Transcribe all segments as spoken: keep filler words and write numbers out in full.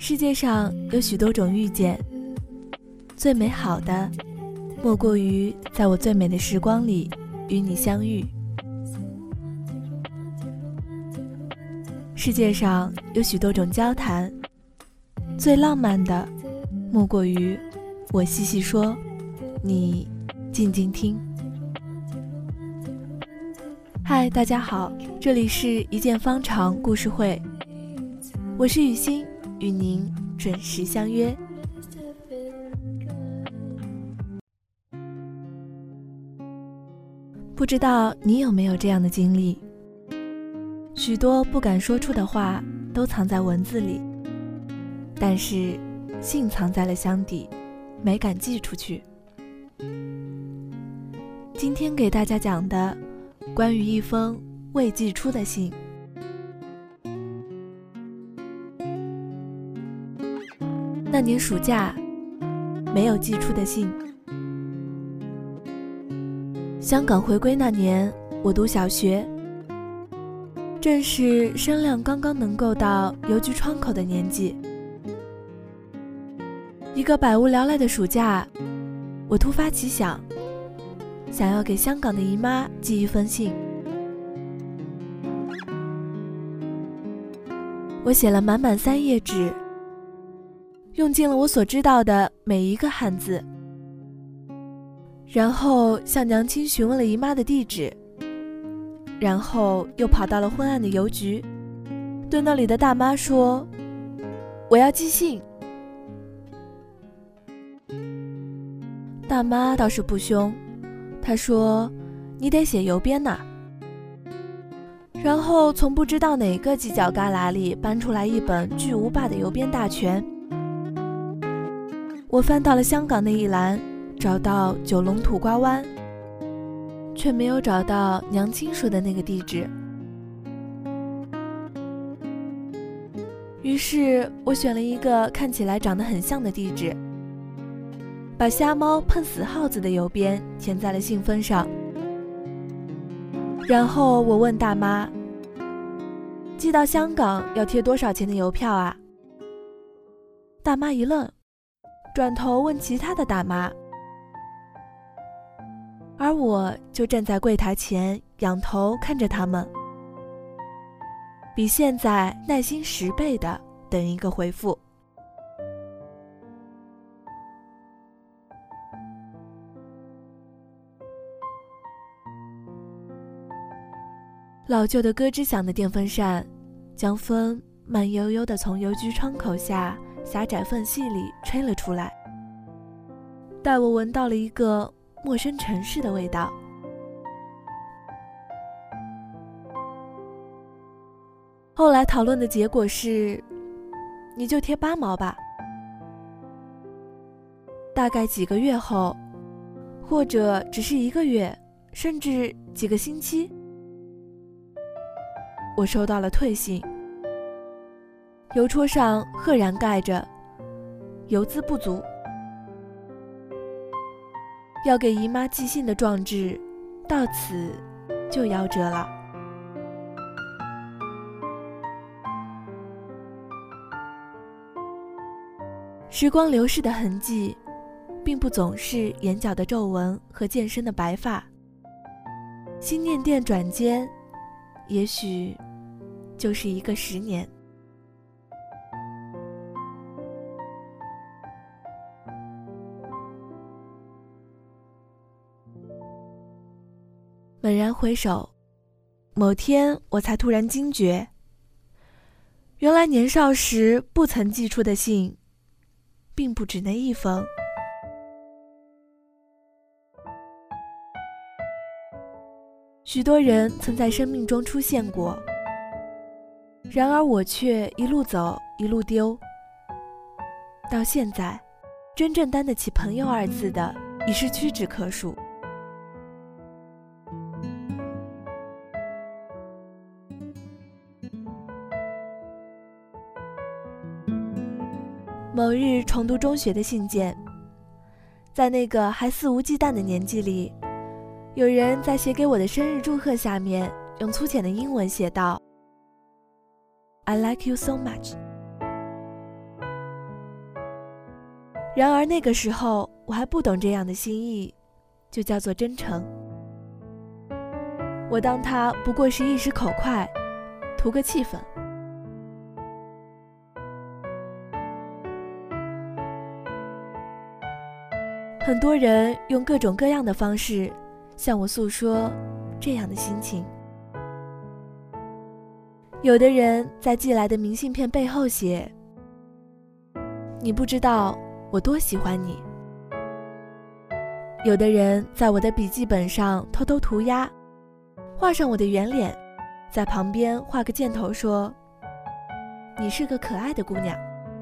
世界上有许多种遇见，最美好的莫过于在我最美的时光里与你相遇。世界上有许多种交谈，最浪漫的莫过于我细细说，你静静听。嗨，大家好，这里是一见方长故事会，我是雨欣，与您准时相约。不知道你有没有这样的经历，许多不敢说出的话都藏在文字里，但是信藏在了箱底，没敢寄出去。今天给大家讲的关于一封未寄出的信。那年暑假，没有寄出的信。香港回归那年，我读小学，正是声量刚刚能够到邮局窗口的年纪。一个百无聊赖的暑假，我突发奇想，想要给香港的姨妈寄一封信。我写了满满三页纸，用尽了我所知道的每一个汉字，然后向娘亲询问了姨妈的地址，然后又跑到了昏暗的邮局，对那里的大妈说：“我要寄信。”大妈倒是不凶，她说：“你得写邮编呐。”然后从不知道哪个犄角旮旯里搬出来一本巨无霸的邮编大全。我翻到了香港那一栏，找到九龙土瓜湾，却没有找到娘亲说的那个地址。于是我选了一个看起来长得很像的地址，把瞎猫碰死耗子的邮编填在了信封上。然后我问大妈，寄到香港要贴多少钱的邮票啊？大妈一愣，转头问其他的大妈，而我就站在柜台前仰头看着他们，比现在耐心十倍的等一个回复。老旧的咯吱响的电风扇将风慢悠悠地从邮局窗口下狭窄缝隙里吹了出来，带我闻到了一个陌生城市的味道。后来讨论的结果是，你就贴八毛吧。大概几个月后，或者只是一个月，甚至几个星期，我收到了退信，邮戳上赫然盖着邮资不足。要给姨妈寄信的壮志到此就夭折了。时光流逝的痕迹并不总是眼角的皱纹和渐深的白发，心念电转间，也许就是一个十年。猛然回首，某天我才突然惊觉，原来年少时不曾寄出的信并不止那一封。许多人曾在生命中出现过，然而我却一路走一路丢，到现在真正担得起朋友二字的已是屈指可数。某日重读中学的信件，在那个还肆无忌惮的年纪里，有人在写给我的生日祝贺下面用粗浅的英文写道 I like you so much。 然而那个时候我还不懂这样的心意就叫做真诚，我当它不过是一时口快，图个气氛。很多人用各种各样的方式向我诉说这样的心情。有的人在寄来的明信片背后写：你不知道我多喜欢你。有的人在我的笔记本上偷偷涂鸦，画上我的圆脸，在旁边画个箭头说：你是个可爱的姑娘。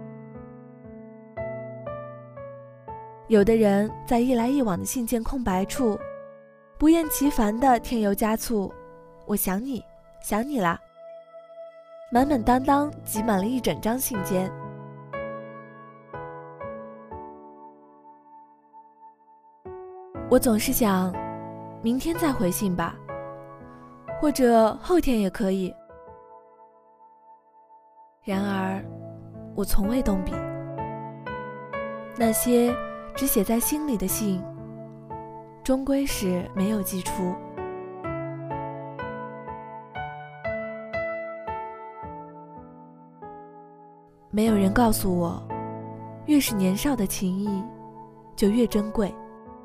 有的人在一来一往的信件空白处不厌其烦地添油加醋：我想你，想你啦。满满当当挤满了一整张信笺。我总是想，明天再回信吧，或者后天也可以。然而，我从未动笔。那些只写在心里的信，终归是没有寄出。没有人告诉我，越是年少的情谊，就越珍贵。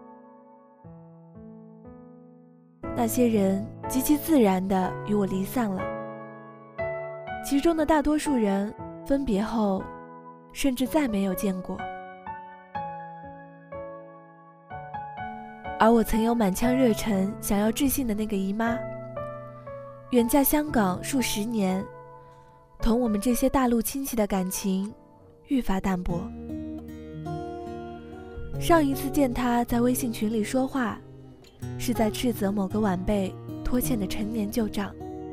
那些人极其自然地与我离散了，其中的大多数人分别后，甚至再没有见过。而我曾有满腔热忱想要致信的那个姨妈，远嫁香港数十年，同我们这些大陆亲戚的感情愈发淡薄。上一次见她在微信群里说话，是在斥责某个晚辈拖欠的陈年旧账。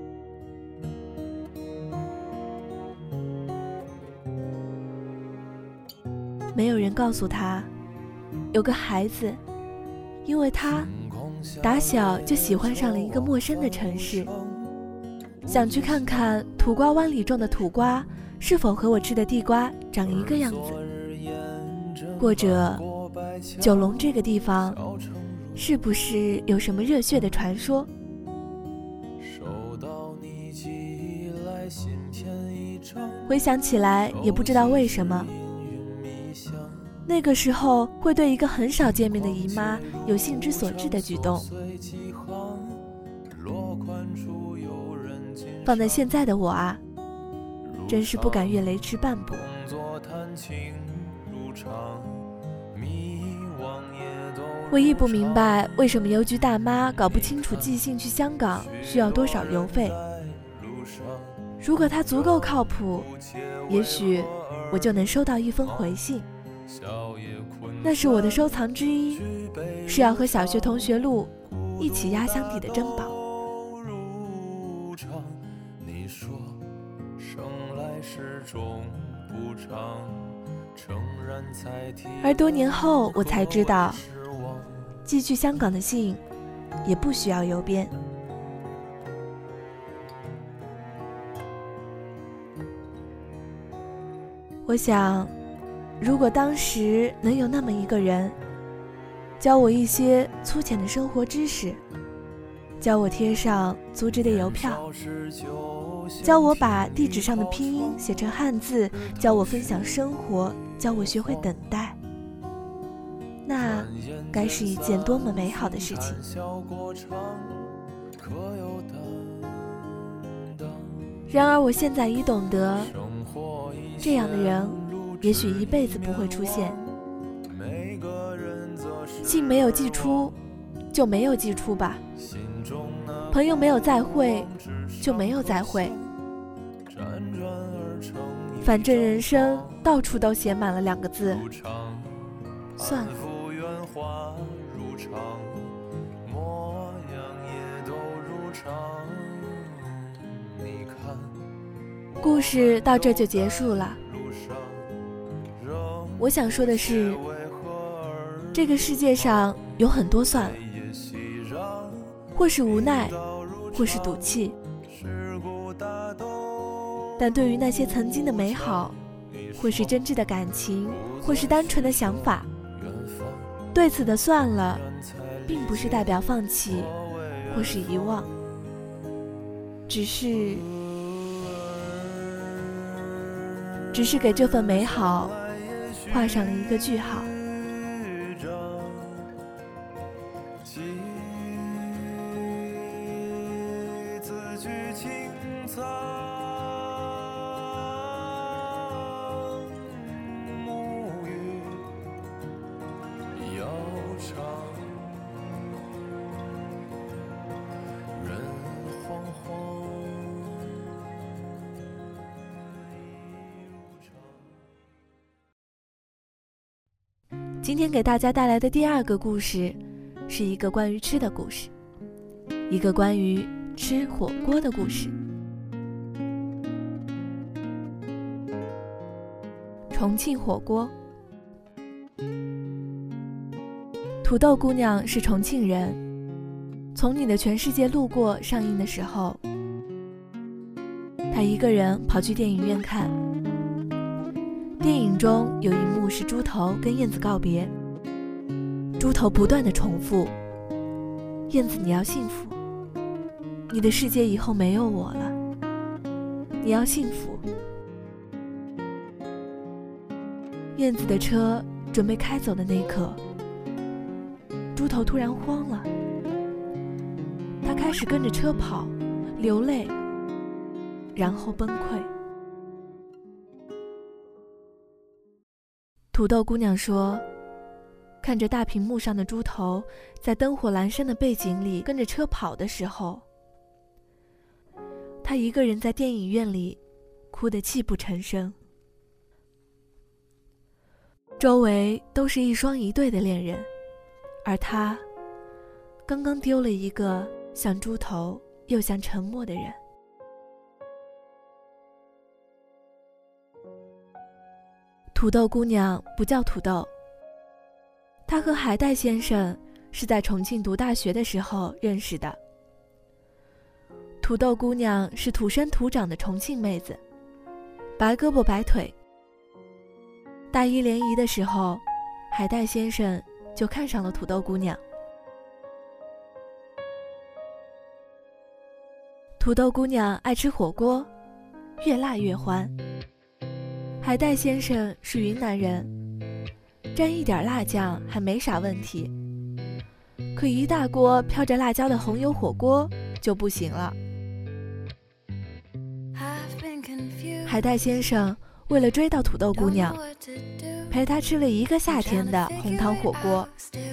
没有人告诉她，有个孩子因为她打小就喜欢上了一个陌生的城市，想去看看土瓜湾里种的土瓜是否和我吃的地瓜长一个样子，或者九龙这个地方是不是有什么热血的传说。回想起来也不知道为什么，那个时候会对一个很少见面的姨妈有兴之所至的举动。放在现在的我啊，真是不敢越雷池半步。我亦不明白为什么邮局大妈搞不清楚寄信去香港需要多少邮费。如果她足够靠谱，也许我就能收到一封回信。那是我的收藏之一，是要和小学同学录一起压箱底的珍宝。而多年后我才知道，寄去香港的信也不需要邮编。我想，如果当时能有那么一个人，教我一些粗浅的生活知识，教我贴上足值的邮票，教我把地址上的拼音写成汉字，教我分享生活，教我学会等待，那该是一件多么美好的事情。然而我现在已懂得，这样的人也许一辈子不会出现。信没有寄出就没有寄出吧，朋友没有再会就没有再会，反正人生到处都写满了两个字，算了。故事到这就结束了。我想说的是，这个世界上有很多算了，或是无奈，或是赌气，但对于那些曾经的美好， 或是真挚的感情，或是单纯的想法。对此的算了，并不是代表放弃或是遗忘，只是只是给这份美好画上了一个句号。今天给大家带来的第二个故事，是一个关于吃的故事，一个关于吃火锅的故事。重庆火锅。土豆姑娘是重庆人，从你的全世界路过上映的时候，她一个人跑去电影院看。电影中有一幕是猪头跟燕子告别，猪头不断地重复：燕子你要幸福，你的世界以后没有我了，你要幸福。燕子的车准备开走的那一刻，猪头突然慌了，他开始跟着车跑，流泪，然后崩溃。土豆姑娘说，看着大屏幕上的猪头在灯火阑珊的背景里跟着车跑的时候，她一个人在电影院里哭得泣不成声。周围都是一双一对的恋人，而她刚刚丢了一个像猪头又像沉默的人。土豆姑娘不叫土豆，她和海带先生是在重庆读大学的时候认识的。土豆姑娘是土生土长的重庆妹子，白胳膊白腿。大一联谊的时候，海带先生就看上了土豆姑娘。土豆姑娘爱吃火锅，越辣越欢。海带先生是云南人，沾一点辣酱还没啥问题，可一大锅飘着辣椒的红油火锅就不行了。海带先生为了追到土豆姑娘，陪她吃了一个夏天的红汤火锅。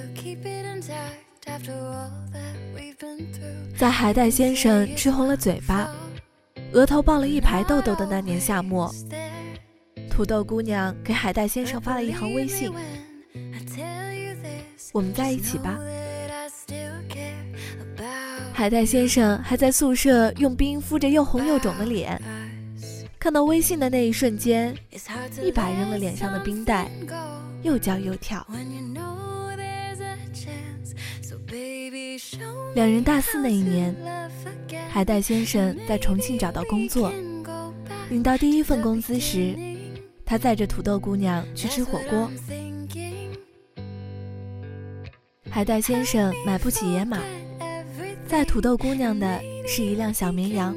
在海带先生吃红了嘴巴，额头爆了一排痘痘的那年夏末，土豆姑娘给海带先生发了一行微信：我们在一起吧。海带先生还在宿舍用冰敷着又红又肿的脸，看到微信的那一瞬间，一把扔了脸上的冰袋，又叫又跳。两人大四那一年，海带先生在重庆找到工作，领到第一份工资时，他载着土豆姑娘去吃火锅。海带先生买不起野马，载土豆姑娘的是一辆小绵羊。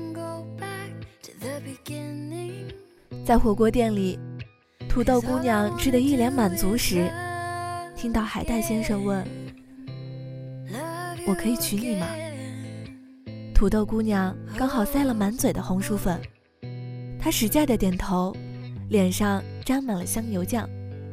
在火锅店里，土豆姑娘吃得一脸满足时，听到海带先生问：我可以娶你吗？土豆姑娘刚好塞了满嘴的红薯粉，她使劲地点头，脸上沾满了香油酱。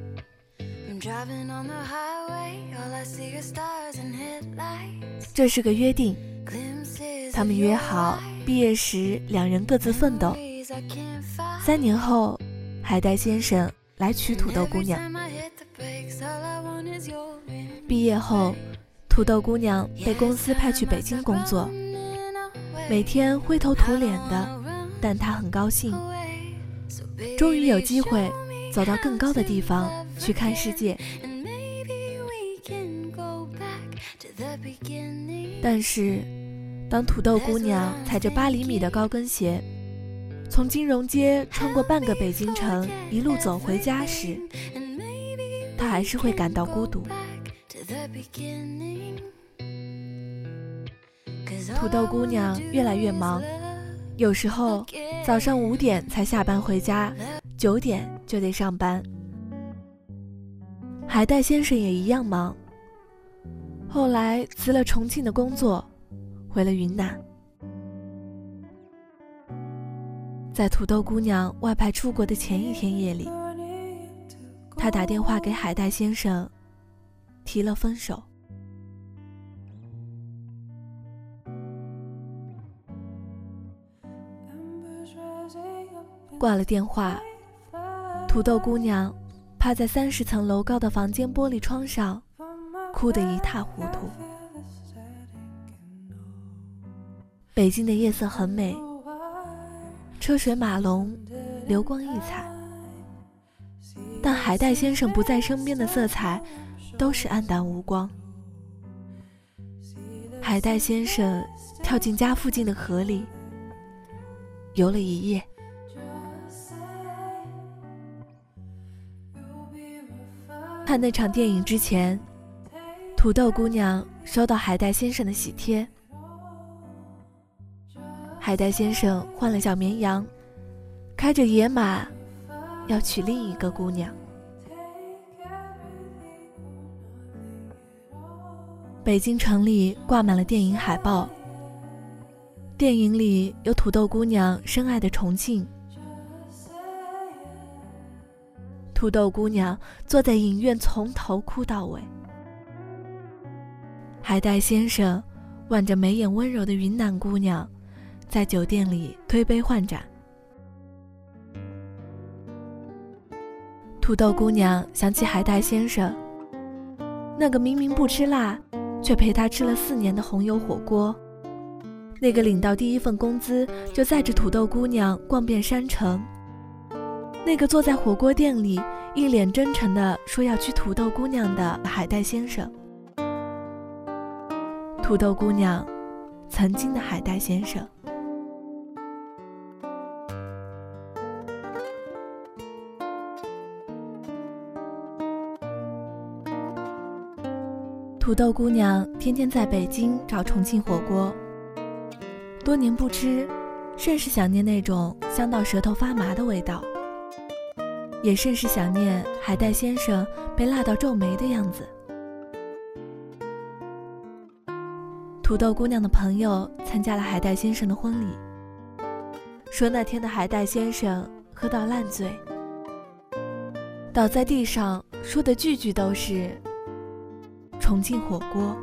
这是个约定，他们约好毕业时两人各自奋斗。三年后，海带先生来娶土豆姑娘。毕业后，土豆姑娘被公司派去北京工作，每天灰头土脸的，但她很高兴，终于有机会走到更高的地方去看世界。但是当土豆姑娘踩着八厘米的高跟鞋从金融街穿过半个北京城，一路走回家时，他还是会感到孤独。土豆姑娘越来越忙，有时候早上五点才下班回家，九点就得上班。海带先生也一样忙，后来辞了重庆的工作，回了云南。在土豆姑娘外派出国的前一天夜里，他打电话给海带先生，提了分手。挂了电话，土豆姑娘趴在三十层楼高的房间玻璃窗上，哭得一塌糊涂。北京的夜色很美，车水马龙，流光溢彩，但海带先生不在身边的色彩都是黯淡无光。海带先生跳进家附近的河里，游了一夜。看那场电影之前，土豆姑娘收到海带先生的喜帖。海带先生换了小绵羊，开着野马要娶另一个姑娘。北京城里挂满了电影海报，电影里有土豆姑娘深爱的重庆。土豆姑娘坐在影院，从头哭到尾。海带先生挽着眉眼温柔的云南姑娘，在酒店里推杯换盏。土豆姑娘想起海带先生，那个明明不吃辣，却陪她吃了四年的红油火锅，那个领到第一份工资就载着土豆姑娘逛遍山城，那个坐在火锅店里一脸真诚地说要娶土豆姑娘的海带先生。土豆姑娘曾经的海带先生。土豆姑娘天天在北京找重庆火锅，多年不吃，甚是想念那种香到舌头发麻的味道，也甚是想念海带先生被辣到皱眉的样子。土豆姑娘的朋友参加了海带先生的婚礼，说那天的海带先生喝到烂醉，倒在地上，说的句句都是重庆火锅。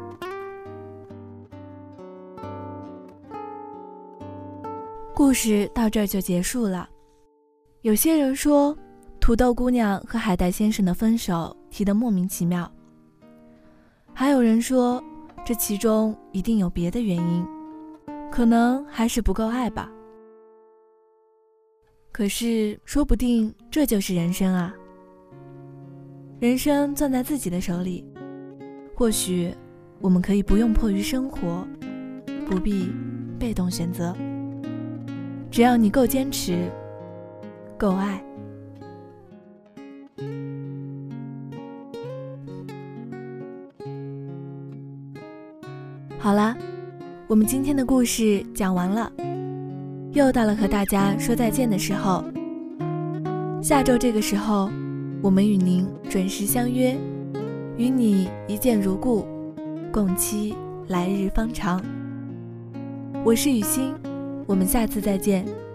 故事到这儿就结束了。有些人说土豆姑娘和海带先生的分手提得莫名其妙，还有人说这其中一定有别的原因，可能还是不够爱吧。可是说不定这就是人生啊，人生攥在自己的手里，或许我们可以不用迫于生活，不必被动选择，只要你够坚持，够爱。好啦，我们今天的故事讲完了，又到了和大家说再见的时候。下周这个时候，我们与您准时相约，与你一见如故，共期来日方长。我是雨欣，我们下次再见。